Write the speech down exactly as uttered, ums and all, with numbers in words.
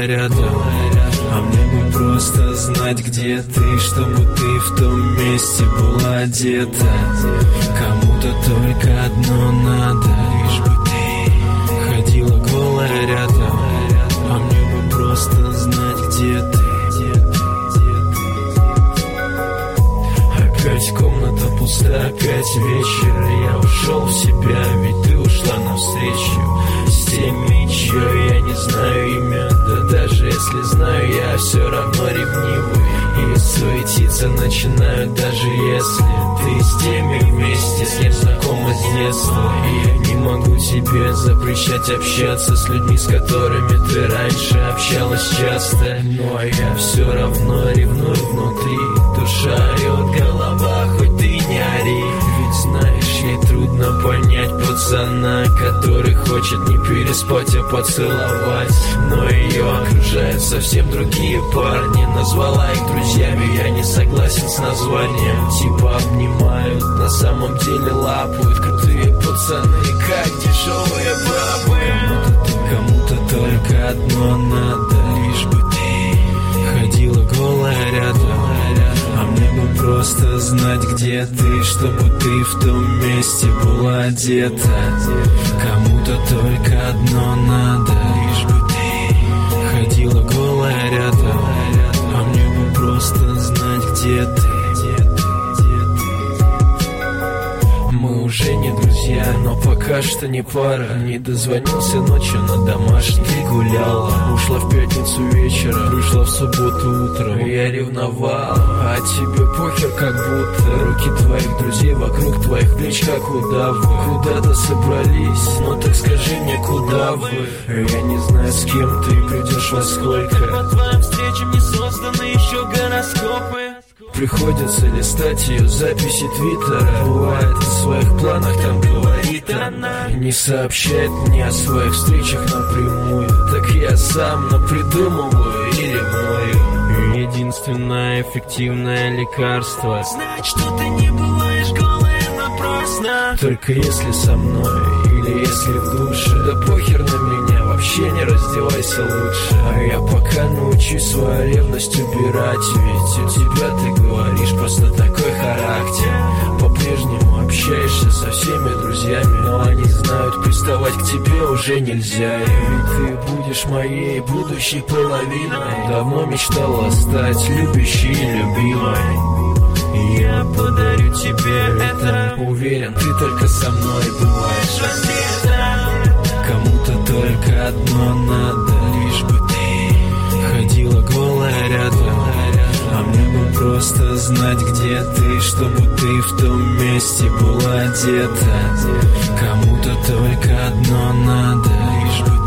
рядом. А мне бы просто знать, где ты, чтобы ты в том месте была одета. Кому-то только одно надо, лишь бы ты ходила голая рядом. А мне бы просто знать, где ты. Опять комната пуста, опять вечер. Я ушел в себя, ведь ты ушла навстречу с теми, чье я не знаю имя. Да даже если знаю, я все равно ревнивый и суетиться начинаю, даже если ты с теми вместе, с кем знакома с детства. И я не могу тебе запрещать общаться с людьми, с которыми ты раньше общалась часто. Но я все равно ревную внутри. Душа орет, голова, хоть ты не ори. Ведь знаешь, ей трудно понять пацана, который хочет не переспать, а поцеловать. Но ее окружают совсем другие парни. Назвала их друзьями, я не согласен с названием. Типа обнимают, на самом деле лапают. Крутые пацаны, как дешевые бабы. Кому-то только одно надо, лишь бы ты ходила голая рядом. А мне бы просто знать, где ты, чтобы ты в том месте была одета. Кому-то только одно надо, лишь бы ты ходила голая рядом. А мне бы просто знать, где ты. Мы уже не друзья, но пока что не пара. Не дозвонился ночью на домашний. Ты гуляла, ушла в пятницу вечером, пришла в субботу утром. Я ревновал, а тебе похер как будто. Руки твоих друзей вокруг твоих плеч, как удавы. Куда-то собрались, ну так скажи мне, куда вы? Я не знаю, с кем ты придешь во сколько. По твоим встречам не созданы еще гороскопы. Приходится листать ее записи твиттера. Бывает, в своих планах там говорит она. Не сообщает мне о своих встречах напрямую. Так я сам напридумываю и ревную. Единственное эффективное лекарство — знать, что ты не бываешь голой напрасно. Только если со мной или если в душе. Да похер на меня, вообще не раздевайся лучше. А я пока научусь свою ревность убирать. Ведь у тебя, ты говоришь, просто такой характер. По-прежнему общаешься со всеми друзьями, но они знают, приставать к тебе уже нельзя. И ведь ты будешь моей будущей половиной. Давно мечтала стать любящей и любимой. И я подарю тебе это. Уверен, ты только со мной бываешь раздета. Кому-то только одно надо, лишь бы ты ходила голая рядом. А мне бы просто знать, где ты, чтобы ты в том месте была одета. Кому-то только одно надо, лишь бы